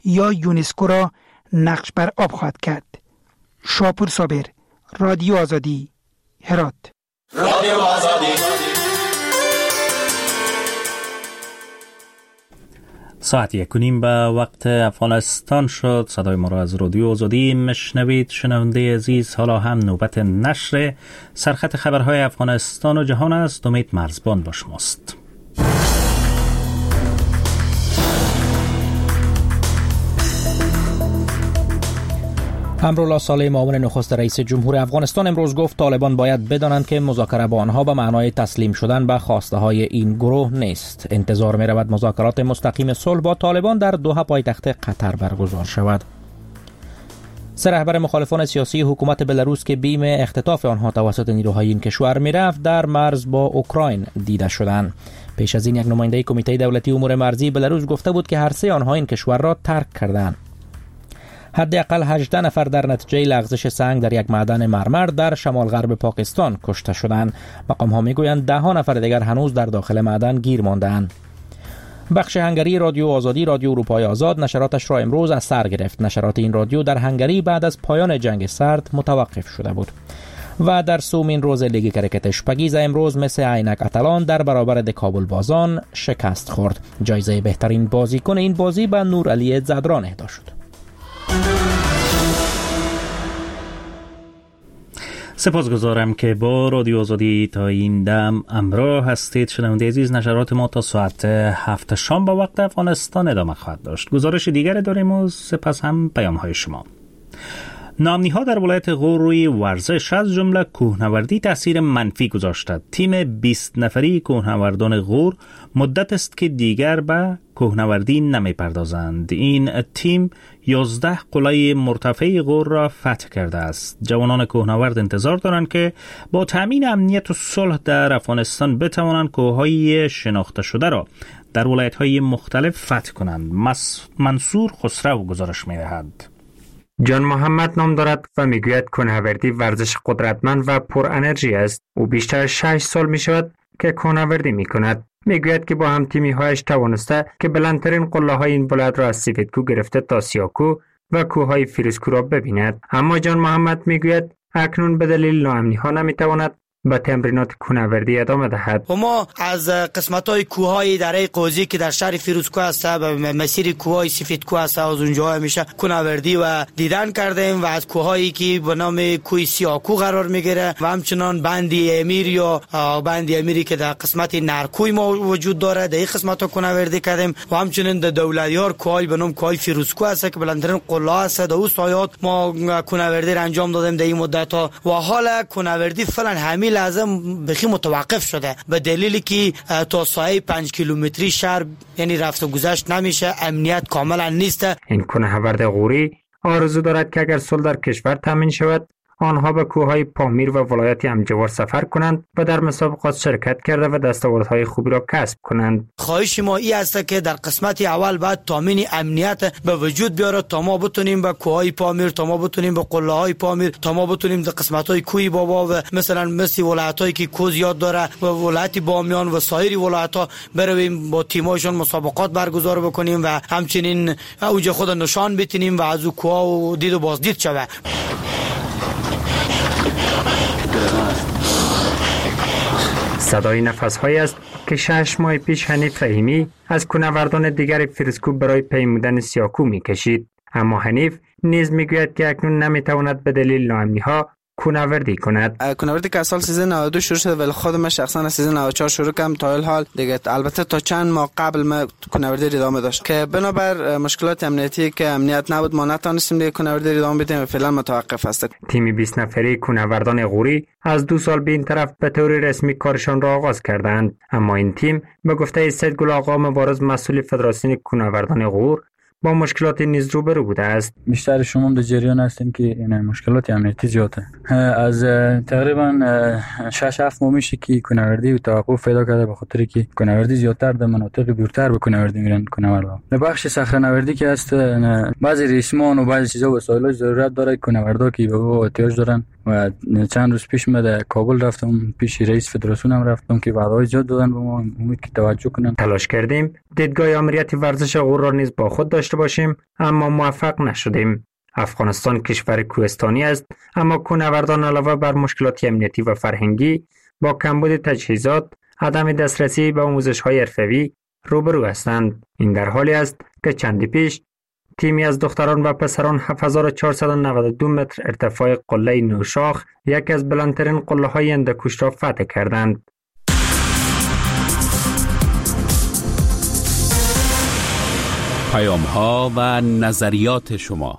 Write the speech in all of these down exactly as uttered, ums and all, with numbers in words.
یا یونسکو را نقش بر آب خواهد کرد. شاپور صابر، رادیو آزادی، هرات. رادیو آزادی. ساعت یک و نیم به وقت افغانستان شد. صدای ما را از رادیو آزادی مشنوید. شنونده عزیز، حالا هم نوبت نشر سرخط خبرهای افغانستان و جهان است. امید مرزبان با شماست. امرالله صالح، معاون نخست رئیس جمهور افغانستان، امروز گفت طالبان باید بدانند که مذاکره با آنها به معنای تسلیم شدن به خواسته های این گروه نیست. انتظار می رود مذاکرات مستقیم صلح با طالبان در دوحه پایتخت قطر برگزار شود. سه رهبر مخالفان سیاسی حکومت بلاروس که بیم اختطاف آنها توسط نیروهای این کشور می رفت در مرز با اوکراین دیده شدند. پیش از این یک نماینده کمیته دولتی امور مرزی بلاروس گفته بود که هر سه آنها این کشور را ترک کردند. حداقل هجده نفر در نتیجه لغزش سنگ در یک معدن مرمر در شمال غرب پاکستان کشته شدند. مقام ها می گویند ده ها نفر دیگر هنوز در داخل معدن گیر مانده‌اند. بخش هنگری رادیو آزادی، رادیو اروپای آزاد، نشراتش را امروز از سر گرفت. نشرات این رادیو در هنگری بعد از پایان جنگ سرد متوقف شده بود. و در سومین روز لیگ کرکت اشپگیز امروز مثل عینک اتلان در برابر دکابل بازان شکست خورد. جایزه بهترین بازیکن این بازی به نورعلی زدران اهدا شد. سپاسگزارم که با رادیو آزادی تا این دم همراه هستید. شنونده عزیز، نشرات ما تا ساعت هفت شام با وقت افغانستان ادامه خواهد داشت. گزارش دیگر داریم و سپس هم پیام های شما. ناامنی‌ها در ولایت غور روی ورزش از جمله کوهنوردی تاثیر منفی گذاشته. تیم بیست نفری کوهنوردان غور مدت است که دیگر به کوهنوردی نمی‌پردازند. این تیم یازده قله مرتفع غور را فتح کرده است. جوانان کوهنورد انتظار دارند که با تامین امنیت و صلح در افغانستان بتوانند کوههای شناخته شده را در ولایت‌های مختلف فتح کنند. منصور خسرو گزارش می‌دهد. جان محمد نام دارد و میگوید کوهنوردی ورزش قدرتمند و پر انرژی است. او بیشتر از شش سال می شود که کوهنوردی می کند. میگوید که با هم تیمی هایش توانسته که بلندترین قله های این ولایت را از سیویدکو گرفته تا سیاکو و کوههای فیروزکو را ببیند. اما جان محمد میگوید اکنون به دلیل ناامنی ها نمی تواند با تمرینات کوهنوردی ادامه دهد. و ما از قسمت‌های کوههای دره قوزی که در شهر فیروزکو است و مسیر کوههای سفیدکو است از اونجا همیشه کوهنوردی و دیدن کردیم و از کوههایی که به نام کوه سیاکو قرار میگیره و همچنان بندی امیر یا بندی امیری که در قسمت نرکوی ما وجود داره در این قسمت‌ها کوهنوردی کردیم و همچنان در دولتیار کوههای به نام کوه فیروزکو است که بلندترین قله است. در اون سایات ما کوهنوردی انجام دادیم در این مدت‌ها و حالا کوهنوردی فعلا همین لازم بخی متوقف شده به دلیلی که تا سایه پنج کیلومتری شهر یعنی رفت و گذشت نمیشه، امنیت کاملا نیست. این کوهنورد غوری آرزو دارد که اگر صلح در کشور تامین شود آنها به کوههای پامیر و ولایت همجوار سفر کنند و در مسابقات شرکت کرده و دستاوردهای خوبی را کسب کنند. خواهش ما این است که در قسمت اول بعد تامین امنیت به وجود بیاره تا ما بتونیم به کوههای پامیر، تا ما بتونیم به قله های پامیر، تا ما بتونیم در قسمت های کوی بابا و مثلا مثل ولایت هایی که کوه زیاد داره و ولایت بامیان و سایر ولایت ها برویم با تیمایشون مسابقات برگزار بکنیم و همچنین اوج خود نشان بتونیم و از کوه و دید و بازدید شود. صدای نفس‌هایی است که شش ماه پیش حنیف رحیمی از کوهنوردان دیگر فیروزکو برای پیمودن سیاکو می‌کشید. اما حنیف نیز می‌گوید که اکنون نمی‌تواند به دلیل ناامنی‌ها کوهنوردی کند. کوهنوردی که سال سیزده نود و دو شروع شد ولی خود من شخصا از سیزده نود و چهار شروع کردم تا الحال دیگه. البته تا چند ماه قبل ما کوهنوردی ادامه داشت که بنابر مشکلات امنیتی که امنیت نبود ما نتونستیم دیگه کوهنوردی ادامه بدیم و فعلا متوقف است. تیم بیست نفری کوهنوردان غوری از دو سال به این طرف به طور رسمی کارشان را آغاز کردند. اما این تیم به گفته سید گل آقا مبارز مسئول فدراسیون کوهنوردان غور با مشکلات نیز روبرو بوده است. بیشتر شما در جریان هستین که این مشکلات امنیتی زیاده. از تقریبا شش هفت ماه میشه که کوهنوردی توقف پیدا کرده به خاطر که کوهنوردی زیادتر در مناطق دورتر به کوهنوردی میرن کوهنوردا. در بخش صخره‌نوردی که هست بعضی ریسمان و بعضی چیزا وسایل ضرورت داره کوهنوردا که به او احتیاج دارن و چند روز پیش من در کابل رفتم، پیش رئیس فدراسیون هم رفتم که وعده‌های زیاد دادن به ما، امید که توجه کنن. تلاش کردیم دیدگاه آمریت ورزش غور را نیز با خود داشته باشیم، اما موفق نشدیم. افغانستان کشور کوهستانی است، اما کوهنوردان علاوه بر مشکلات امنیتی و فرهنگی با کمبود تجهیزات، عدم دسترسی به آموزش‌های حرفه‌ای روبرو هستند. این در حالی است که چندی پیش تیمی از دختران و پسران هفت هزار و چهارصد و نود و دو متر ارتفاع قله نوشاخ، یکی از بلندترین قله‌های هندوکش را فتح کردند. پیام‌ها و نظریات شما.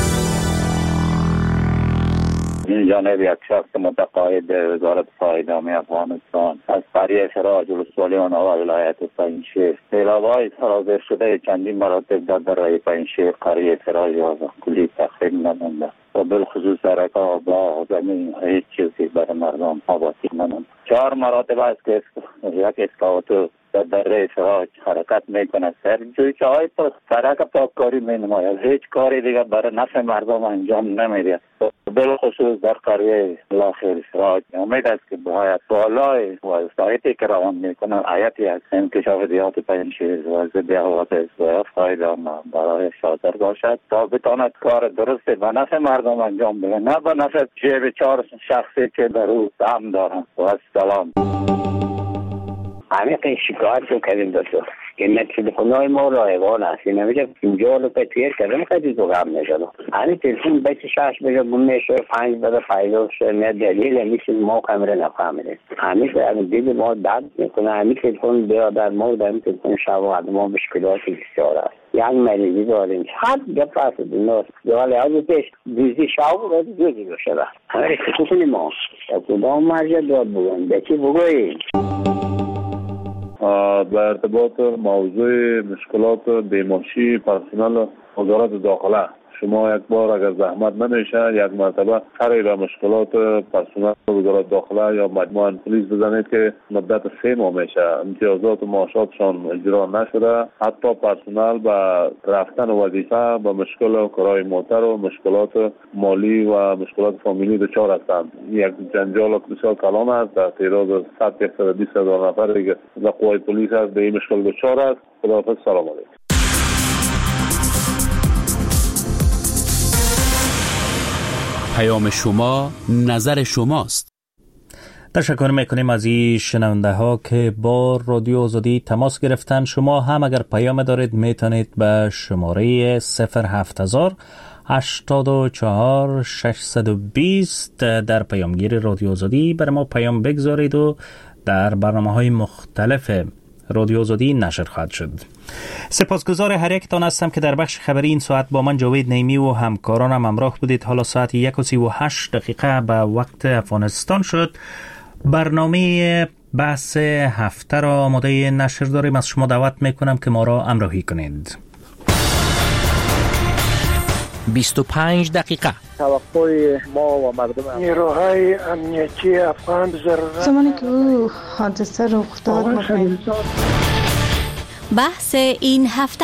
این جانب یک شخص متقاعد وزارت فایدامی افغانستان از قریه سراج ولسوالی و نوای ولایت پنجشیر، سیلاب‌های سرازیر شده چندین مراتب در دره پنجشیر قریه سراج و کلی تخریب نمانده و بالخصوص سرکا با زمین هیچ چیزی برای مردم آبادی نمانده. چهار مراتب است که یک اسکاوتو در دره سراج حرکت میکنه، سر جوی چاهای پر سرک پاککاری مینماید، هیچ کاری دیگه برای نفع مردم انجام نمیده. بالخصوص در قریه لاخیر سراج امید است که باید بالای وسایتی که روان میکنن آیتی از انکشاف دیات پنجشیر و ضد حوادث و فایدانا برای شادر باشد تا بتواند کار درست و نفع مردم انجام بده، نه به نفع جیب چهار شخصی که در او سهم دارند. و سلام. همه که شکایت رو کردیم دکتر که نت تلفن‌های ما رایگان است، نمیشه اینجا رو پتیر کردم خیلی تو غم نشد. همین تلفن بیت شش بگه میشه پنج بده فایده شه، نه دلیل میشه ما کاملا نفهمیدیم. همین که دیگه ما داد میکنه، همین تلفن بیا در ما در تلفن شوا ما مشکلات بسیار است. یک مریضی داریم، حد گپ است نه حالا از پیش دیزی شاو رو دیگه شده. همین که ما کدام مرجع داد بگن بچی بگویی. به ارتباط موضوع مشکلات بیماشی پرسنل وزارت داخله، شما یک بار اگر زحمت نمیشه یک مرتبه سری به مشکلات پرسنل وزارت داخله یا مجموعه پلیس بزنید که مدت سه ماه میشه امتیازات و معاشاتشان اجرا نشده، حتی پرسنل به رفتن وظیفه به مشکل کرای موتر و مشکلات مالی و مشکلات فامیلی دچار هستند. یک جنجال بسیار کلان است، در تعداد صد تا صد و بیست هزار نفر دیگه در قوای پلیس است به این مشکل دچار است. خداحافظ، سلام علیکم. پیام شما، نظر شماست. تشکر میکنیم از این شنونده ها که با رادیو آزادی تماس گرفتن. شما هم اگر پیام دارید میتونید به شماره صفر هفت هزار هشتاد و چهار ششصد و بیست در پیامگیر رادیو آزادی برای ما پیام بگذارید و در برنامه های مختلف رادیو آزادی نشر خواهد شد. سپاسگزار هر یکتان هستم که در بخش خبری این ساعت با من جاوید نیمی و همکارانم همراه بودید. حالا ساعت یک و سی و هشت دقیقه به وقت افغانستان شد. برنامه بحث هفته را آماده نشر داریم. از شما دعوت میکنم که ما را همراهی کنید. بیست و پنج دقیقه توقع ما و مردم نیروهای امنیتی افغان ضرورت زمانی که او حادثه رخ داد بحث این هفته.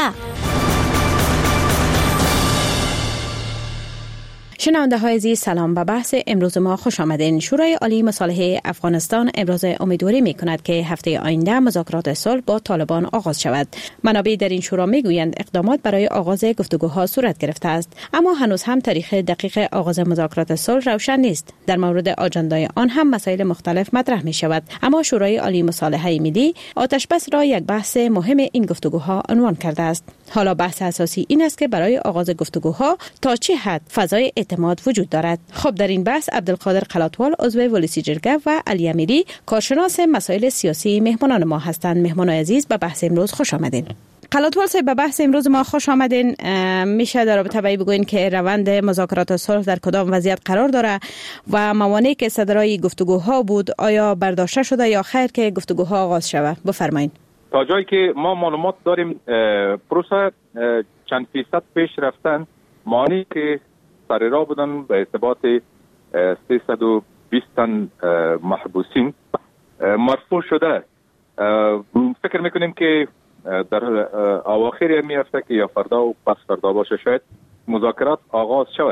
شنونده های عزیز سلام، به بحث امروز ما خوش آمدین. شورای عالی مصالحه افغانستان امروز امیدواری می کند که هفته آینده مذاکرات صلح با طالبان آغاز شود. منابع در این شورا می گویند اقدامات برای آغاز گفتگوها صورت گرفته است، اما هنوز هم تاریخ دقیق آغاز مذاکرات صلح روشن نیست. در مورد آجندای آن هم مسائل مختلف مطرح می شود، اما شورای عالی مصالحه ملی آتش بس را یک بحث مهم این گفتگوها عنوان کرده است. حالا بحث اساسی این است که برای آغاز گفتگوها تا چه حد فضای اعتماد وجود دارد. خب در این بحث عبدالقادر قلاتوال عضو ولسی جرگه و علی امیری کارشناس مسائل سیاسی مهمانان ما هستند. مهمان عزیز به بحث امروز خوش آمدین. قلاتوال صاحب، به بحث امروز ما خوش آمدین. میشه در رابطه با این بگوین که روند مذاکرات صلح در کدام وضعیت قرار داره و موانعی که صدرای گفتگوها بود آیا برداشته شده یا خیر که گفتگوها آغاز شود؟ بفرمایید. تا جایی که ما معلومات داریم پروسه چند فیصد پیش رفتن، معنی که سر راه بودن به ارتباط سیصد و بیست تن محبوسین مرفوع شده. فکر میکنیم که در اواخر می هفته که یا فردا و پس فردا باشه شاید مذاکرات آغاز شود.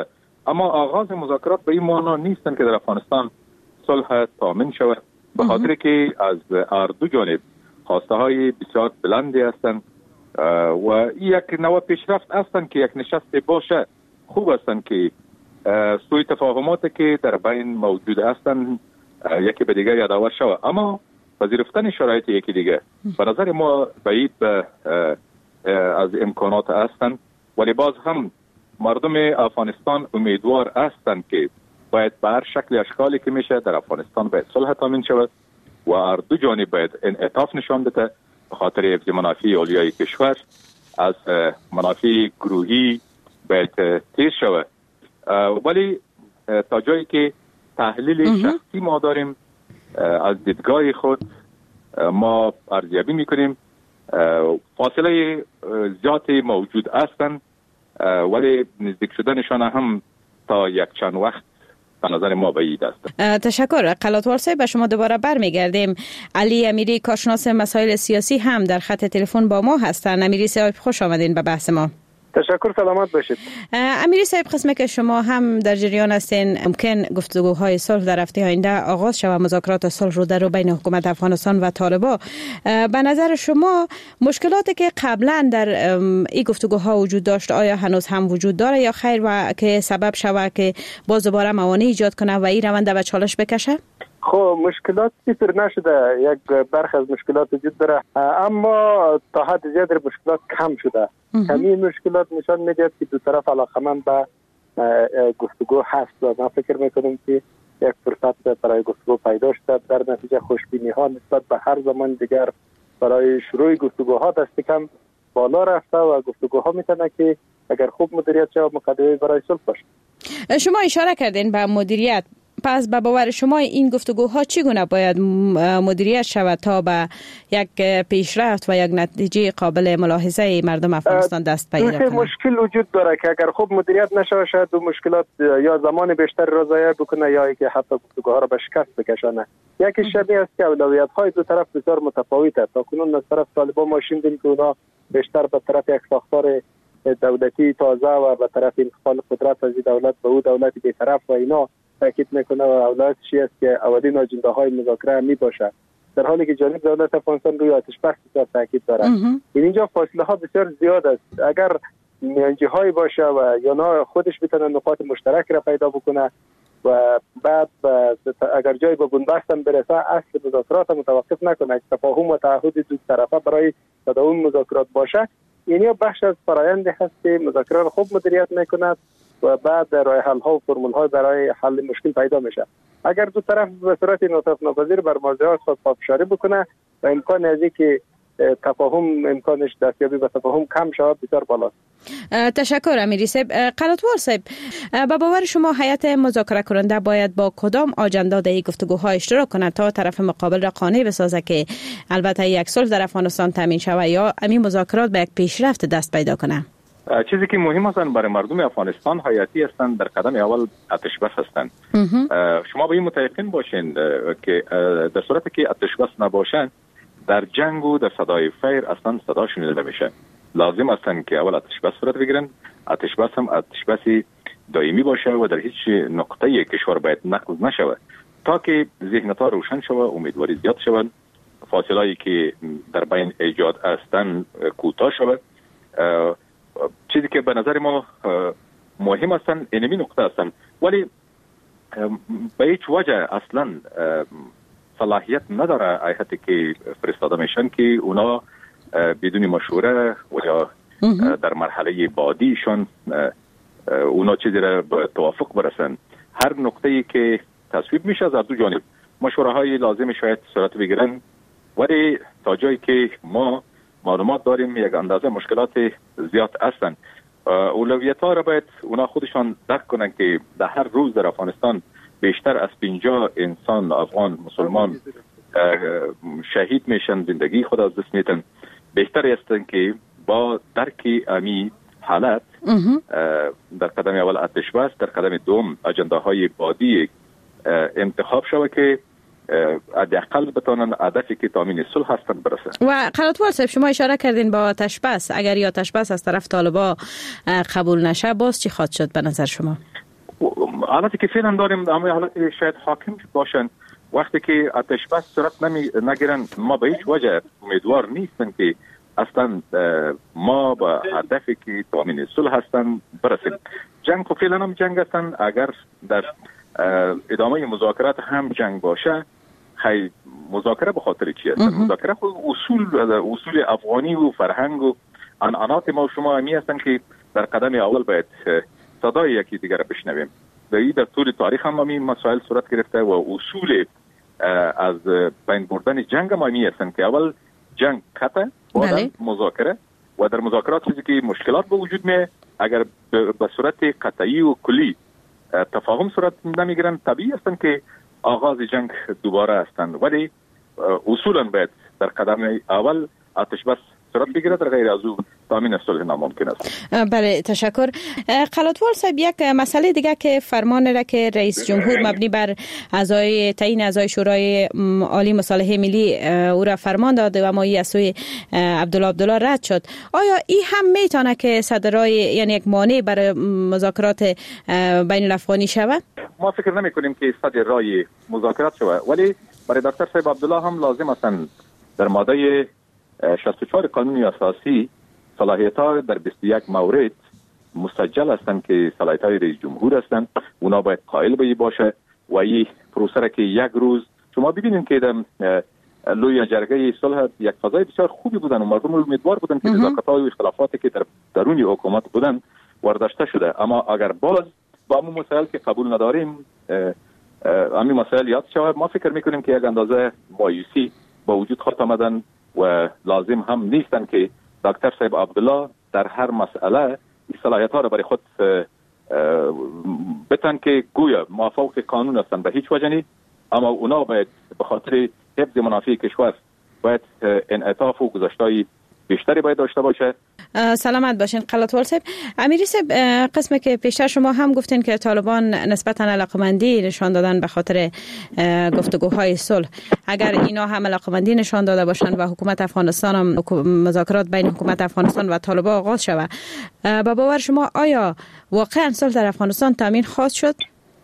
اما آغاز مذاکرات به این معنا نیستن که در افغانستان صلح تامین شود، به خاطر که از هر دو جانب خواسته های بسیار بلندی هستند و یک نوع پیشرفت هستند که یک نشست باشه خوب هستند که سوی تفاهماتی که در بین موجود هستند یکی به دیگر یادآور شود، اما پذیرفتن شرایط یکی دیگه به نظر ما بعید به از امکانات هستند، ولی باز هم مردم افغانستان امیدوار هستند که باید به هر شکل اشکالی که میشه در افغانستان باید صلح تامین شود و هر دو جانب باید انعطاف نشان بده به خاطر حفظ منافع اولیای کشور، از منافع گروهی باید تیز شود. ولی تا جایی که تحلیل شخصی ما داریم از دیدگاه خود ما ارزیابی میکنیم فاصله زیادی موجود هستند، ولی نزدیک شدنشان هم تا یک چند وقت به نظر ما بعید است. تشکر. قلاتوار صاحب به شما دوباره برمیگردیم. علی امیری کارشناس مسائل سیاسی هم در خط تلفن با ما هستند. امیری صاحب خوش آمدین به بحث ما. تشکر، سلامت باشید. امیری صاحب، قسمه که شما هم در جریان هستین ممکن گفتگوهای صلح در هفته آینده آغاز شود، مذاکرات صلح رو در بین حکومت افغانستان و طالبان. به نظر شما مشکلاتی که قبلا در این گفتگوها وجود داشت آیا هنوز هم وجود داره یا خیر و که سبب شود که باز دوباره موانع ایجاد کنه و این روند به چالش بکشه؟ خب مشکلات صفر نشده، یک برخی از مشکلات وجود داره، اما تا حد زیاد مشکلات کم شده. همین مشکلات نشان میده که دو طرف علاقمند به گفتگو هست و من فکر میکنم که یک فرصت برای گفتگو پیدا شده. در نتیجه خوشبینی ها نسبت به هر زمان دیگر برای شروع گفتگوها دست کم بالا رفته و گفتگوها میتونه که اگر خوب مدیریت شود مقدمه برای صلح باشه. شما اشاره کردین به مدیریت، پس به باور شما این گفتگوها چگونه باید مدیریت شود تا به یک پیشرفت و یک نتیجه قابل ملاحظه مردم افغانستان دست پیدا کنند؟ دو مشکل وجود داره که اگر خوب مدیریت نشه شاید دو مشکلات یا زمان بیشتر را ضایع بکنه یا اینکه حتی گفتگوها را به شکست بکشانه. یکی شبیه است که اولویت های دو طرف بسیار متفاوته. تا کنون از طرف طالبان ما شنیدیم که اونا بیشتر به طرف یک ساختار دولتی تازه و به طرف انتقال قدرت از دولت به او دولت بی‌طرف و اینا تاکید میکنه و اولویتش است که اولین اجنده های مذاکره می باشه، در حالی که جانب دولت افغانستان روی آتش بس بسیار تاکید داره. این اینجا فاصله ها بسیار زیاد است. اگر میانجی های باشه و یا نه خودش بتونه نقاط مشترک را پیدا بکنه و بعد اگر جای به بنبست هم برسه اصل مذاکرات متوقف نکنه، تفاهم و تعهد دو طرفه برای تداوم مذاکرات باشه، این بخش از فرآیند هست که مذاکرات خوب مدیریت میکند و بعد راه حل ها و فرمول ها برای حل مشکل پیدا میشه. اگر دو طرف به صورت انعطاف ناپذیر بر موضوعات خود پافشاری بکنه و امکان از اینکه تفاهم امکانش دستیابی به تفاهم کم شود بسیار بالاست. تشکر امیری صاحب. قلاتوار صاحب، با باور شما هیئت مذاکره کننده باید با کدام آجنده در گفتگوها اشتراک کند تا طرف مقابل را قانع بسازه که البته یک صلح در افغانستان تامین شود یا همین مذاکرات به یک پیشرفت دست پیدا کنه؟ چیزی که مهم است برای مردم افغانستان حیاتی هستند در قدم اول آتش بس هستند. شما به این متفقین باشین که در صورتی که آتش بس نباشند در جنگ و در صدای فیر اصلا صدا شنیده نمیشه. لازم است که اول آتش بس صورت بگیرن، آتش بس هم آتش بسی دائمی باشه و در هیچ نقطه کشور باید نقض نشود تا که ذهنیت‌ها روشن شود، امیدواری زیاد شود، فاصله‌ای که در بین ایجاد هستند کوتاه شود. چیزی که به نظر ما مهم هستن اینمی نقطه هستن، ولی به هیچ وجه اصلا صلاحیت نداره هیئتی که فرستاده میشن که اونا بدون مشوره و یا در مرحله بعدیشون اونا چیزی را به توافق برسن. هر نقطه‌ای که تصویب میشه از دو جانب مشوره های لازم شاید صورت بگیرن، ولی تا جایی که ما معلومات داریم یک اندازه مشکلات زیاد هستند. اولویت ها را باید اونا خودشان درک کنن که در هر روز در افغانستان بیشتر از پنجاه انسان افغان مسلمان شهید میشن، زندگی خود از دست میتن. بهتر است که با درک امی حالت در قدم اول آتش بس، در قدم دوم اجنده های بعدی انتخاب شود که حداقل بتونن هدفی که تامین صلح هستند برسه. و قلاتوار صاحب، شما اشاره کردین با آتش بس، اگر یا آتش بس از طرف طالبان قبول نشه باز چی خواهد شد به نظر شما؟ حالتی که فعلا داریم اما حالتی شاید حاکم باشن وقتی که آتش بس صورت نمی نگیرن ما به هیچ وجه امیدوار نیستن که اصلا ما با هدفی که تامین صلح هستن برسیم. جنگ خب فعلا هم جنگ هستن، اگر در ادامه مذاکرات هم جنگ باشه خیلی مذاکره به خاطر چی هستن؟ مذاکره خود اصول اصول افغانی و فرهنگ و عنعنات ما و شما همی هستن که در قدم اول باید صدای یکی دیگر را بشنویم. در در طول تاریخ هم همین مسائل صورت گرفته و اصول از بین بردن جنگ هم همی هستن که اول جنگ قطع بعد مذاکره و در مذاکرات چیزی که مشکلات به وجود می اگر به صورت قطعی و کلی تفاهم صورت نمیگیرن طبیعی هستن که آغاز جنگ دوباره هستند، ولی اصولا باید در قدم اول آتش بس صورت بگیره، در غیر از او تامین صلح ناممکن است. بله تشکر. قلاتوال صاحب، یک مسئله دیگه که فرمان را که رئیس جمهور مبنی بر اعضای تعیین اعضای شورای عالی مصالحه ملی او را فرمان داده و مایی از سوی عبدالله عبدالله رد شد، آیا این هم میتونه که صدرای یعنی یک مانع برای مذاکرات بین الافغانی شود؟ ما فکر نمی کنیم که صدر رای مذاکرات شود، ولی برای دکتر صاحب عبدالله هم لازم است در ماده شصت و چهار قانون اساسی صلاحیت‌ها در بیست و یک مورد مسجل هستند که صلاحیت‌های رئیس جمهور هستند، اونا باید قائل به باشه و این پروسه را که یک روز شما ببینید که در لوی جرگه صلح یک فضای بسیار خوبی بودن و مردم امیدوار بودن که نزاکت‌ها و اختلافاتی که در درون حکومت بودن ورداشته شده، اما اگر باز با همون مسائل که قبول نداریم همین مسائل یاد شود، ما فکر میکنیم که یک اندازه مایوسی با وجود خواهد آمدن و لازم هم نیستن که دکتر صاحب عبدالله در هر مسئله این صلاحیت‌ها را برای خود بتن که گویا موافق قانون هستن به هیچ وجه نیست، اما اونا باید به خاطر حفظ منافع کشور باید انعطاف و گذاشتای بیشتری باید داشته باشه. سلامت باشین قلاتوال صاحب. امیری صاحب، قسمی که پیشتر شما هم گفتین که طالبان نسبتا علاقمندی نشان دادن به خاطر گفتگوهای صلح، اگر اینا هم علاقمندی نشان داده باشن و حکومت افغانستان هم مذاکرات بین حکومت افغانستان و طالبان آغاز شود، با باور شما آیا واقعا صلح در افغانستان تامین خواهد شد؟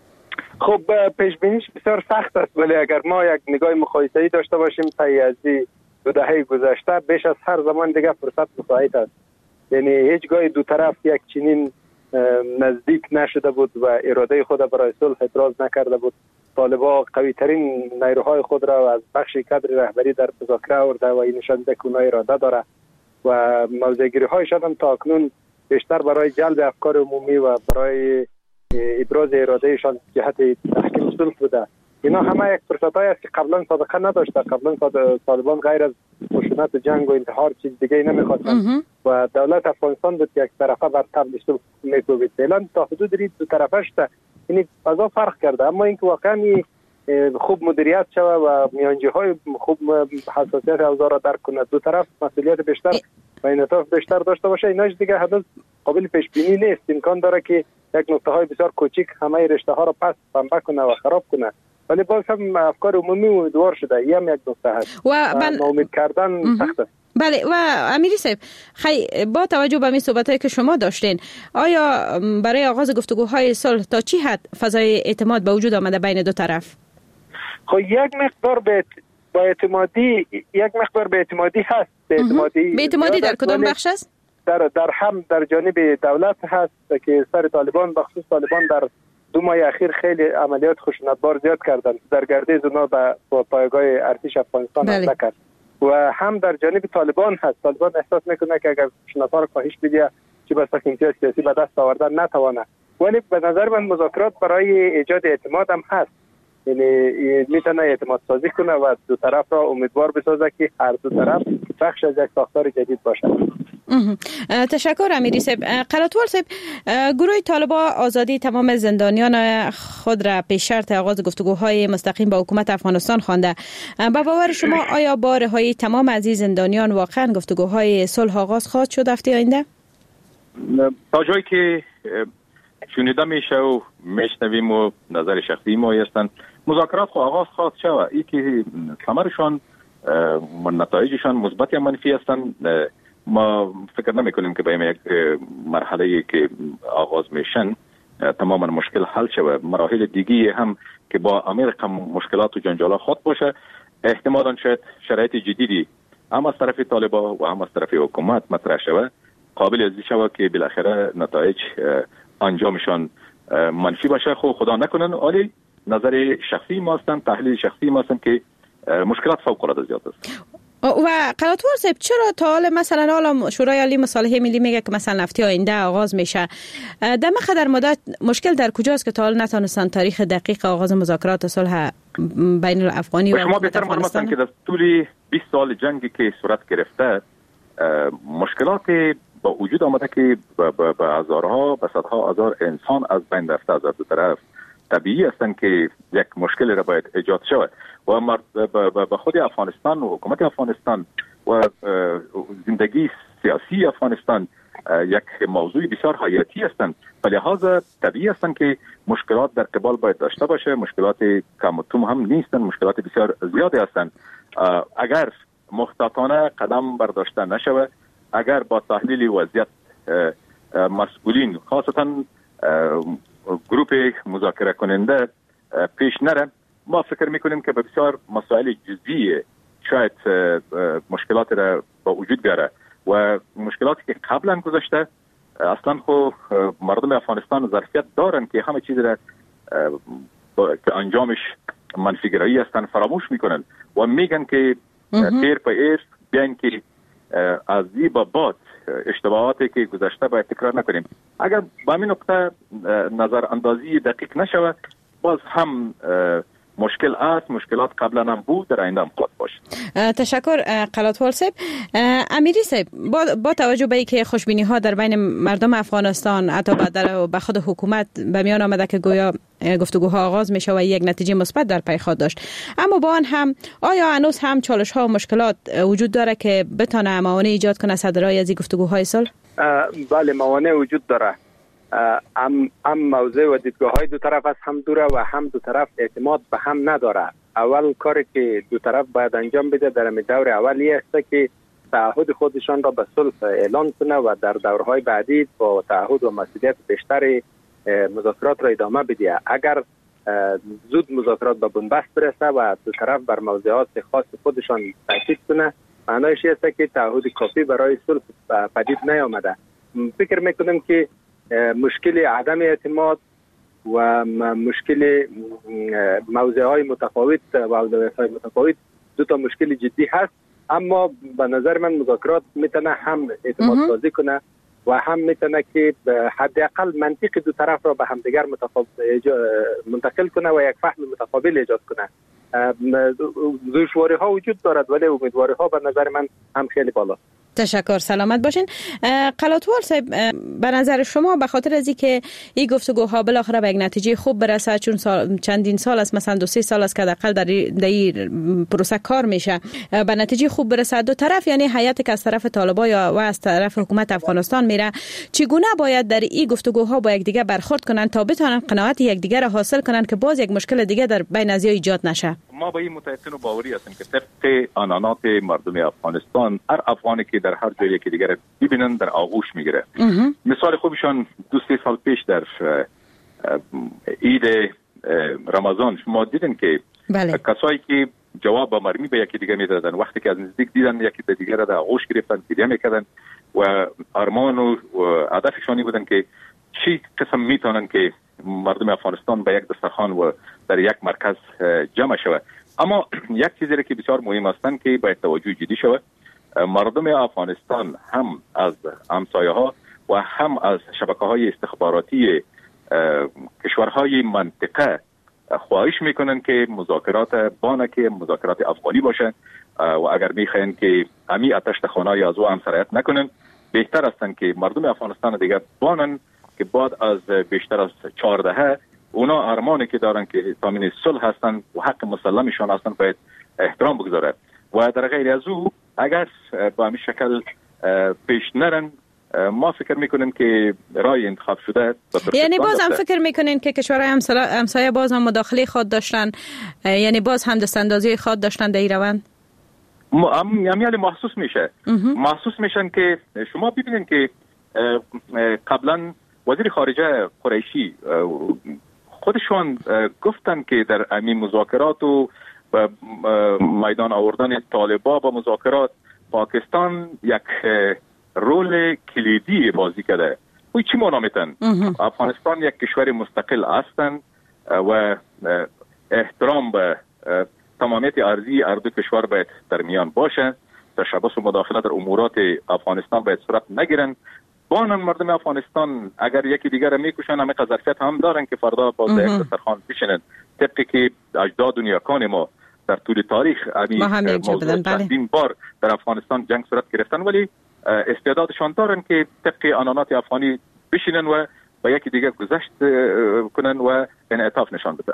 خب پیش بینیش بسیار سخت است، ولی اگر ما یک نگاه مقایسه‌ای داشته باشیم طی از دو دهه گذشته بیش از هر زمان دیگه فرصت مساعد است، یعنی هیچگاه دو طرف یک چنین نزدیک نشده بود و اراده خود برای صلح ابراز نکرده بود. طالبان قوی ترین نیروهای خود را از بخش کادر رهبری در مذاکره آورده و این نشان دهنده که اراده داره و موضع‌گیری هایشان هم تا اکنون بیشتر برای جلب افکار عمومی و برای ابراز ارادهشان جهت تحکیم صلح بوده. اینا همه یک فرصتایی است که قبلا سابقه نداشته. قبلا طالبان غیر از خشونت و جنگ و انتحار چیز دیگه ای نمیخواستند و دولت افغانستان بود یک طرفه بر تبل صلح میکوبید. فعلا تا حدود رید دو طرفش تا یعنی فضا فرق کرده، اما اینکه واقعا خوب مدیریت شوه و میانجی های خوب حساسیت اوضاع را درک کنه، دو طرف مسئولیت بیشتر و انعطاف بیشتر داشته باشه، ایناش دیگه هنوز قابل پیش بینی نیست. امکان داره که یک نقطه های بسیار کوچیک همه رشته ها را پس پنبه کنه و خراب کنه، ولی باز هم افکار عمومی امیدوار شده. این هم یک نقطه هست و من... ناامید کردن سخت است. بله و امیری صاحب، خی با توجه به این صحبتایی که شما داشتین، آیا برای آغاز گفتگوهای صلح تا چی حد فضای اعتماد به وجود آمده بین دو طرف؟ خب یک مقدار به با اعتمادی یک مقدار به اعتمادی هست. به اعتمادی به اعتمادی در کدام بخش است؟ در در هم در جانب دولت هست که سر طالبان، بخصوص طالبان در دو ماه اخیر خیلی عملیات خشونتبار زیاد کردن، در گردش اونا به پایگاه ارتش افغانستان حمله کرد و هم در جانب طالبان هست. طالبان احساس میکنه که اگر خشونت‌ها رو کاهش بده چه بسا که امتیاز سیاسی به دست آوردن نتوانه، ولی به نظر من مذاکرات برای ایجاد اعتماد هم هست، یعنی میتونه اعتماد سازی کنه و دو طرف را امیدوار بسازه که هر دو طرف بخش از یک ساختار جدید باشه. تشکر امیری صاحب. قلاتوال صاحب، گروه طالبان آزادی تمام زندانیان خود را پیش شرط آغاز گفتگوهای مستقیم با حکومت افغانستان خوانده. با باور شما آیا با رهایی تمام از این زندانیان واقعا گفتگوهای صلح آغاز خواهد شد هفته آینده؟ تا جایی که شنیده میشه و میشنویم و نظر شخصی ما هستند، مذاکرات خو آغاز خواهد شود. ای که ثمرشان نتایجشان مثبت یا منفی هستند، ما فکر نمی کنیم که به یک مرحله که آغاز میشن تماما مشکل حل شود. مراحل دیگه هم که با امریکا مشکلات و جنجال خود باشه، احتمالاً شاید شرایط جدیدی هم از طرف طالبان و هم از طرف حکومت مطرح شود، قابل ازدی شود که بالاخره نتایج انجامشان منفی باشه. خب خدا نکنن، ولی نظر شخصی ما هستن، تحلیل شخصی ما هستن که مشکلات فوق العاده زیاد است. و قلاتوار صاحب چرا تا حال مثلا حالا شورای عالی مصالحه ملی میگه که مثلا هفته آینده آغاز میشه، در مقدار مدت مشکل در کجاست که تا حال نتونستن تاریخ دقیق آغاز مذاکرات صلح بین الافغانی و شما بهتر معلوماتن که در طول بیست سال جنگی که صورت گرفته مشکلات با وجود آمده که به هزارها به صدها هزار انسان از بین رفته از دو طرف. طبیعی هستن که یک مشکل را باید ایجاد شود و به خود افغانستان و حکومت افغانستان و زندگی سیاسی افغانستان یک موضوع بسیار حیاتی هستند. به لحاظ طبیعی هستند که مشکلات در قبال باید داشته باشه. مشکلات کم و توم هم نیستن، مشکلات بسیار زیادی هستند. اگر محتاطانه قدم برداشته نشود، اگر با تحلیل وضعیت مسئولین خاصتا گروپ مذاکره کننده پیش نره، ما فکر میکنیم که به بسیار مسائل جزئی شاید مشکلات را با وجود بیاره و مشکلاتی که قبلا گذاشته اصلا خو مردم افغانستان ظرفیت دارن که همه چیز را که انجامش منفیگرایی هستن فراموش میکنن و میگن که پیر پا ایر بیان که از این با بعد اشتباهاتی که گذشته باید تکرار نکنیم. اگر با همین نقطه نظر اندازی دقیق نشود باز هم مشکل است، مشکلات قبلا هم بود، در آینده هم خواهد باشه. تشکر قلاتوال صاحب. امیری صاحب، با, با توجه به اینکه خوشبینی ها در بین مردم افغانستان حتی به خود حکومت به میان آمده که گویا گفتگوها آغاز میشه و یک نتیجه مثبت در پی خواهد داشت، اما با آن هم آیا هنوز هم چالش ها و مشکلات وجود داره که بتونه موانع ایجاد کنه صدرای از این گفتگوهای صلح؟ بله، موانع وجود داره. هم هم موضوع و دیدگاه های دو طرف از هم دوره و هم دو طرف اعتماد به هم نداره. اول کاری که دو طرف باید انجام بده در دور اولی است که تعهد خودشان را به صلح اعلان کنه و در دورهای بعدی با تعهد و مسئولیت بیشتر مذاکرات را ادامه بده. اگر زود مذاکرات به بنبست برسه و دو طرف بر موضوعات خاص خودشان تاکید کنه، معنایش است که تعهد کافی برای صلح پدید نیامده. فکر میکنم که مشکل عدم اعتماد و مشکل موضوعهای متفاوت و اولویت‌های متفاوت دو تا مشکل جدی هست، اما به نظر من مذاکرات میتونه هم اعتماد سازی کنه و هم میتونه که حداقل منطق دو طرف را به همدیگر منتقل کنه و یک فهم متقابل ایجاد کنه. دشواری ها وجود دارد ولی امیدواری ها به نظر من هم خیلی بالاست. تشکر، سلامت باشین. قلاتوال صاحب، به نظر شما به خاطر از اینکه این گفتگوها بالاخره به یک نتیجه خوب برسه، چون سال چندین سال است، مثلا دو سه سال است که حداقل در این پروسه کار میشه، به نتیجه خوب برسه دو طرف، یعنی هیئتی که از طرف طالبان یا و از طرف حکومت افغانستان میره، چگونه باید در این گفتگوها با یکدیگر برخورد کنن تا بتونن قناعت یکدیگر را حاصل کنن که باز یک مشکل دیگه در بین از ایجاد نشه؟ ما به این متأکد و باوری هستیم که طبق آنانات مردم افغانستان هر افغانی که در هر جایی که دیگر ببینن در آغوش میگیره. مثال خوبشان دو سه سال پیش در عید رمضان شما دیدن که بله. کسایی که جواب با مرمی به یکی دیگر میدادن، وقتی که از نزدیک دیدن یکی دیگر را در آغوش گرفتن، گریه میکردن و ارمان و هدفشانی بودن که چی قسم میتونن که مردم افغانستان به یک دسترخوان و در یک مرکز جمع شود. اما یک چیزی که بسیار مهم است که باید توجه جدی شود، مردم افغانستان هم از همسایه ها و هم از شبکه های استخباراتی کشورهای منطقه خواهش میکنن که مذاکرات بانه که مذاکرات افغانی باشه و اگر میخواین که همی آتش خانه‌ای از او هم سرایت نکنن، بهتر هستن که مردم افغانستان دیگه بانن که بعد از بیشتر از چهارده اونا ارمانی که دارن که تامین صلح هستن و حق مسلمشان هستن باید احترام بگذاره و در غیر از او اگر با همین شکل پیش نرن، ما فکر میکنیم که رای انتخاب شده. یعنی باز هم فکر میکنین که کشورهای همسایه باز هم مداخله خود داشتن، یعنی باز هم دستاندازی خود داشتن در این روند؟ یعنی محسوس میشه محسوس میشن که شما ببینین که قبلا وزیر خارجه قریشی خودشان گفتن که در همین مذاکرات و میدان آوردن طالبان با مذاکرات پاکستان یک رول کلیدی بازی کرده. و چی معنا میتن؟ افغانستان یک کشور مستقل هستند و احترام به تمامیت ارضی هر دو کشور باید در میان باشه. تشبث و مداخله در امورات افغانستان باید صورت نگیرن. بانن مردم افغانستان اگر یکی دیگر میکشن همه ظرفیت هم دارن که فردا باز در یک دسترخوان بشینن، طبقی که اجداد و نیاکان ما در طول تاریخ همین موضوع چندین بار در افغانستان جنگ صورت گرفتن، ولی استعدادشان دارن که طبق آنانات افغانی بشینن و با یکی دیگه گذشت کنن و انعطاف نشان بدن.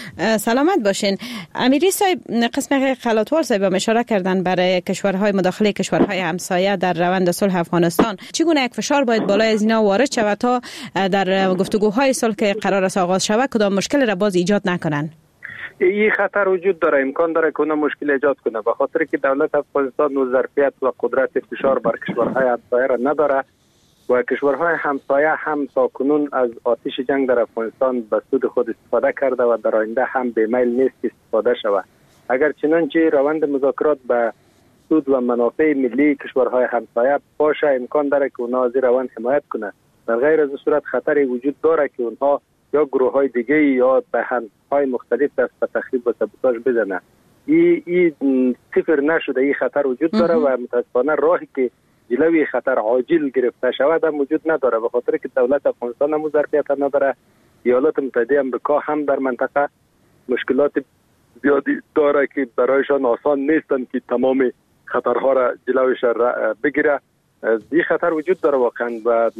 سلامت باشین. امیری صاحب قسم خلاتوال صاحب هم اشاره کردن برای کشورهای مداخله کشورهای همسایه در روند صلح افغانستان. چگونه یک فشار باید بالای از اینا وارد شود تا در گفتگوهای صلح که قرار است آغاز شود کدام مشکل را باز ایجاد نکنن؟ این خطر وجود داره، امکان داره که اون مشکل ایجاد کنه، به خاطر که دولت افغانستان و ظرفیت و قدرت فشار بر کشورهای همسایه را نداره و کشورهای همسایه هم تاکنون از آتش جنگ در افغانستان به سود خود استفاده کرده و در آینده هم به میل نیست که استفاده شود. اگر چنانچه روند مذاکرات به سود و منافع ملی کشورهای همسایه باشه، امکان داره که اونها از روند حمایت کنه. در غیر از صورت خطری وجود داره که اونها یا گروه های دیگه یا به های مختلف دست به تخریب و سابوتاژ بزنه. این ای صفر نشده، این خطر وجود داره و متاسفانه راهی که جلوی خطر عاجل گرفته شود هم وجود نداره، به خاطر که دولت افغانستان هم ظرفیت نداره. ایالات متحده آمریکا هم در منطقه مشکلات زیادی داره که برایشان آسان نیستن که تمام خطرها را جلوش را بگیره. این خطر وجود داره واقعا و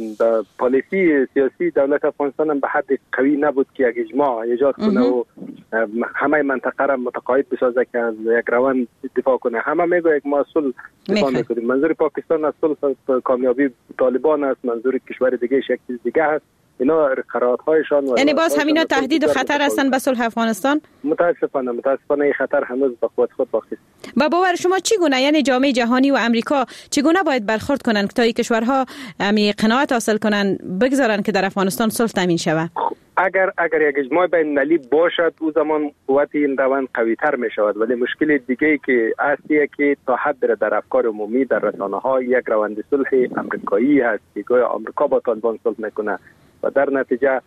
پالیسی سیاسی دولت افغانستان هم به حد قوی نبود که یک اجماع ایجاد کنه و همه منطقه را متقاعد بسازه که از یک روند دفاع کنه. همه میگه یک ما صلح دفاع میکنیم. منظور پاکستان از صلح کامیابی طالبان است، منظور کشور دیگه یک چیز دیگه است. اینا قرارات‌هایشان یعنی باز همینا تهدید و خطر هستن به صلح افغانستان؟ متاسفانه متاسفانه این خطر هنوز به قوت خود باقی است. با باور شما چگونه، یعنی جامعه جهانی و امریکا چگونه باید برخورد کنن که تا این کشورها امی قناعت حاصل کنن بگذارن که در افغانستان صلح تامین شود؟ اگر اگر یک اجماع بین المللی باشد او زمان قوت این روند قوی تر می شود، ولی مشکل دیگه ای که اصلیه که تا حد در افکار عمومی در رسانه ها یک روند صلح امریکایی هست که گویا آمریکا با طالبان صلح میکنه و در نتیجه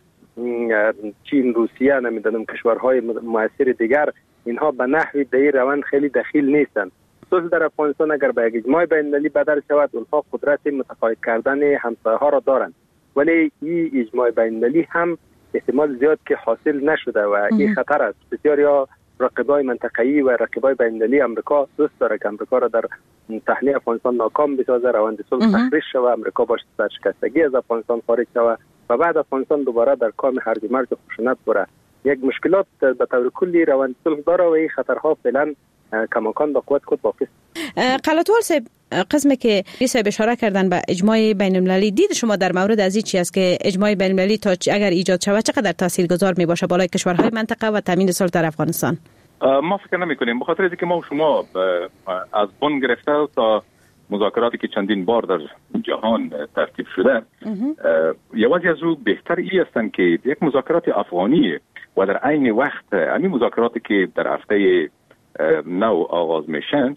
چین، روسیه، نمیدونم کشورهای مؤثر دیگر اینها به نحوی در این روند خیلی دخیل نیستن. صلح در افغانستان اگر به یک اجماع بین المللی بدل شود اونها قدرت متقاعد کردن همسایه ها را دارند، ولی این اجماع بین المللی هم احتمال زیاد که حاصل نشده و این خطر است. بسیاری ها رقیبای منطقه‌ای و رقیبای بین المللی امریکا دوست داره که امریکا را در تحلیل افغانستان ناکام بسازه، روند صلح تخریب شود، امریکا باش سرشکستگی از افغانستان خارج شود و بعد افغانستان دوباره در کام هرج و مرج خشونت بره. یک مشکلات به طور کلی روند صلح داره و این خطرها فعلا کماکان با قوت خود باقی است. قلاتوال صاحب قسمی که صاحب اشاره کردن به اجماع بین المللی، دید شما در مورد از این چی است که اجماع بین المللی تا اگر ایجاد شود چقدر تاثیرگذار می باشه بالای کشورهای منطقه و تامین صلح در افغانستان؟ ما فکر نمی کنیم، به خاطر اینکه ما و شما از بن گرفته تا مذاکراتی که چندین بار در جهان ترتیب شده یوازی از او بهتر ای هستند که یک مذاکرات افغانی و در عین وقت همین مذاکراتی که در هفته نو آغاز میشن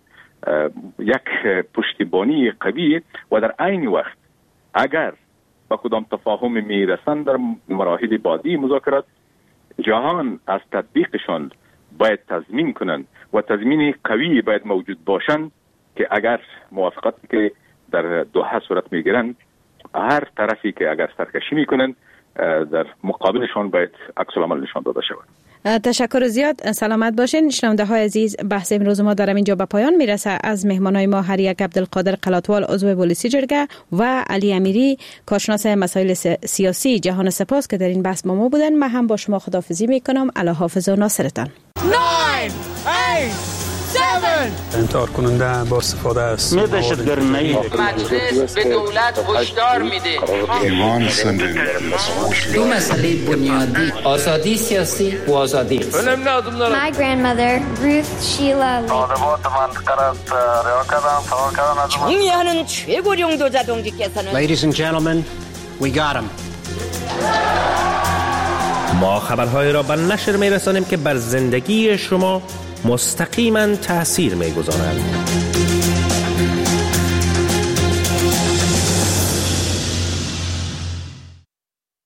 یک پشتیبانی قوی و در عین وقت اگر با کدام تفاهم میرسند در مراحل بعدی مذاکرات جهان از تطبیقشان باید تضمین کنند و تضمین قوی باید موجود باشند که اگر موافقتی که در دوحه صورت میگیرن هر طرفی که اگر سرکشی میکنن در مقابلشان باید عکس العمل نشان داده شود. تشکر زیاد، سلامت باشین. شنونده های عزیز، بحث امروز ما در اینجا به پایان میرسه. از مهمانای ما هر یک عبدالقادر قلاتوال عضو پلیسی جرگه و علی امیری کارشناس مسائل سیاسی جهان سپاس که در این بحث با ما بودن. من هم با شما خداحافظی میکنم. الله حافظ و ناصرتان. انتحار کننده با استفاده است. مجلس به دولت هشدار میده. دو مسئله بنیادی، آزادی سیاسی و آزادی اقتصادی. My grandmother Ruth Sheila Ladies and gentlemen, we got him. ما خبرهای را به نشر می رسانیم که بر زندگی شما مستقیما تأثیر می گذارند.